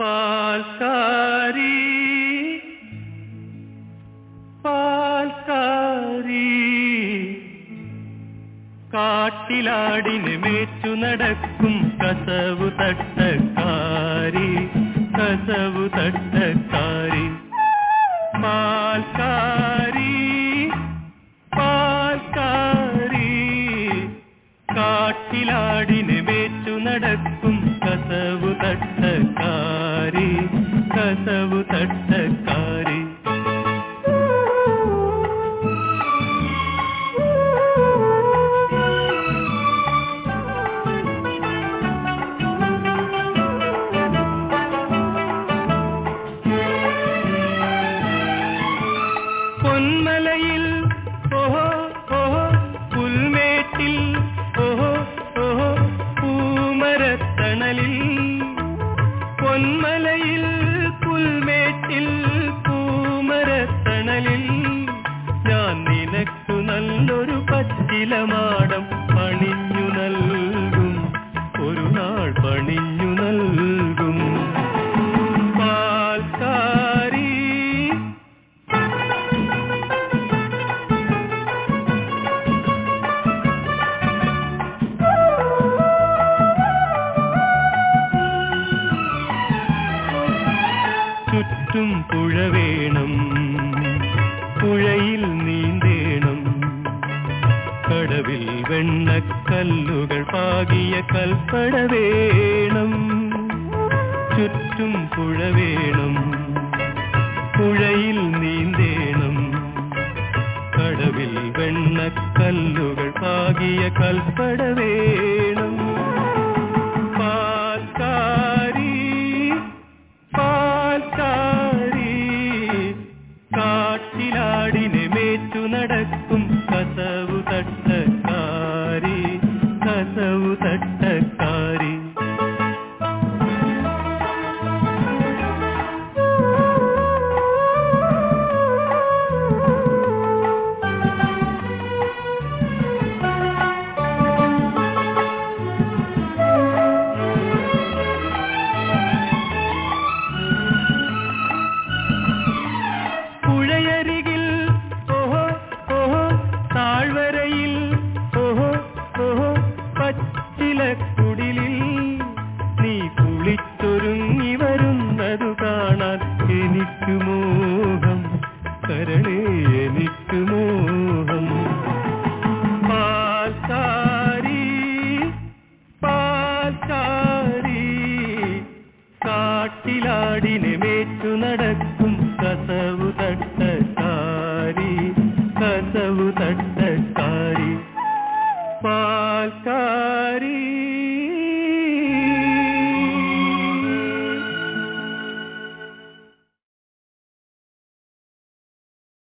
പാൽക്കാരി പാൽക്കാരി കാട്ടിലാടിനെ മേച്ചു നടക്കും കസവു തട്ടക്കാരി കസവു തട്ടക്കാരി പാൽക്കാരി പാൽക്കാരി കാട്ടിലാടിനെ മേച്ചു നടക്കും കസവു തട്ടക്കാരി കസവു തട്ടക്കാരി പൊന്മലയിൽ ഓഹോ ഓഹോ പുൽമേട്ടിൽ ഓഹോ ഓഹോ പൂമരത്തണലിൽ പൊന്മലയിൽ പുൽമേട്ടിൽ പൂമരത്തണലിൽ ഞാൻ നിനക്കു നല്ലൊരു പച്ചിലമാടം പണിഞ്ഞു നൽകും ഒരു നാൾ പണിഞ്ഞു നൽകും പാൽക്കാരി ചുറ്റും പുഴ വേണം പുഴയിൽ നീന്തേണം കടവിൽ വെണ്ണക്കല്ലുകൾ പാകിയ കൽപ്പട വേണം ചുറ്റും പുഴ വേണം പുഴയിൽ നീന്തേണം കടവിൽ വെണ്ണക്കല്ലുകൾ പാകിയ കൽപ്പട വേണം പാൽക്കാരി പാൽക്കാരി കാട്ടിലാടിനെ മേച്ചു നടക്കും കസവു തട്ടക്കാരി കസവു തട്ടക്കാരി പുഴയരികിൽ ഓഹോ ഓഹോ താഴ്വരയിൽ ഓഹോ ഓഹോ പച്ചിലക്കുടിലിൽ നീ കുളിച്ചൊരുങ്ങി വരുന്നതു കാണാൻ എനിക്കു മോഹം കരണേ എനിക്കു മോഹം പാൽക്കാരി പാൽക്കാരി കാട്ടിലാടിനെ മേച്ചു നടക്കും കസവു തട്ടക്കാരി കസവു തട്ടക്കാരി പാൽക്കാരി